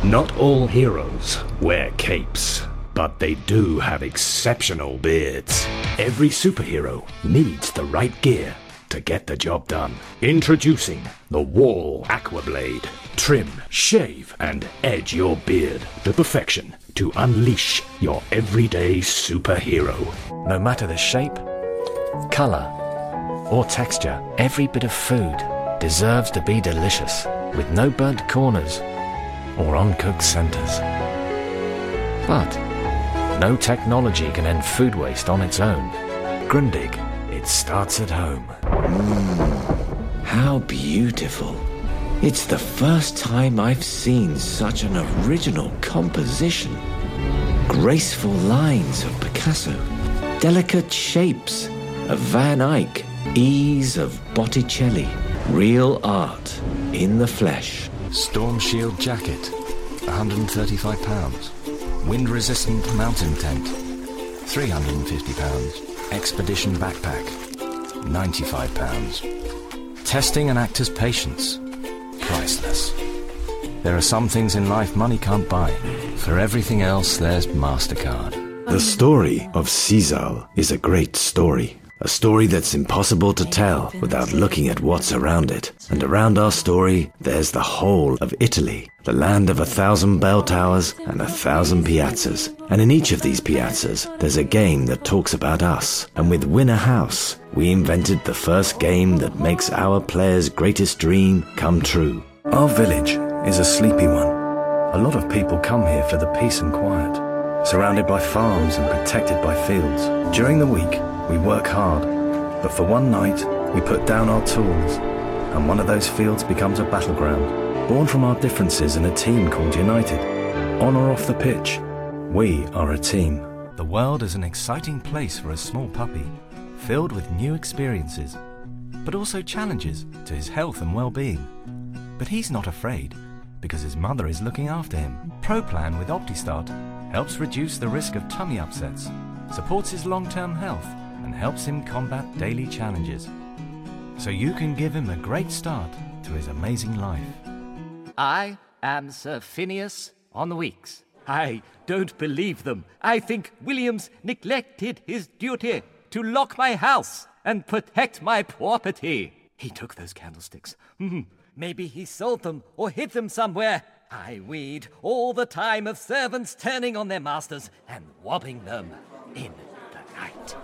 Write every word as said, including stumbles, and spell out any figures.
Not all heroes wear capes, but they do have exceptional beards. Every superhero needs the right gear to get the job done. Introducing the Wall Aquablade. Trim, shave, and edge your beard to perfection to unleash your everyday superhero. No matter the shape, color, or texture, every bit of food deserves to be delicious, with no burnt corners or uncooked centers. But no technology can end food waste on its own. Grundig, it starts at home. Mmm, how beautiful. It's the first time I've seen such an original composition. Graceful lines of Picasso, delicate shapes of Van Eyck, ease of Botticelli. Real art in the flesh. Storm Shield jacket, one hundred thirty-five pounds. Wind-resistant mountain tent, three hundred fifty pounds. Expedition backpack, ninety-five pounds. Testing an actor's patience, priceless. There are some things in life money can't buy. For everything else, there's MasterCard. The story of Sisal is a great story. A story that's impossible to tell without looking at what's around it. And around our story, there's the whole of Italy, the land of a thousand bell towers and a thousand piazzas. And in each of these piazzas, there's a game that talks about us. And with Winner House, we invented the first game that makes our players' greatest dream come true. Our village is a sleepy one. A lot of people come here for the peace and quiet, surrounded by farms and protected by fields. During the week, we work hard, but for one night, we put down our tools, and one of those fields becomes a battleground, born from our differences in a team called United. On or off the pitch, we are a team. The world is an exciting place for a small puppy, filled with new experiences, but also challenges to his health and well-being. But he's not afraid, because his mother is looking after him. ProPlan with OptiStart helps reduce the risk of tummy upsets, supports his long-term health, and helps him combat daily challenges. So you can give him a great start to his amazing life. I am Sir Phineas on the Weeks. I don't believe them. I think Williams neglected his duty to lock my house and protect my property. He took those candlesticks. Hmm. Maybe he sold them or hid them somewhere. I read all the time of servants turning on their masters and robbing them in the night.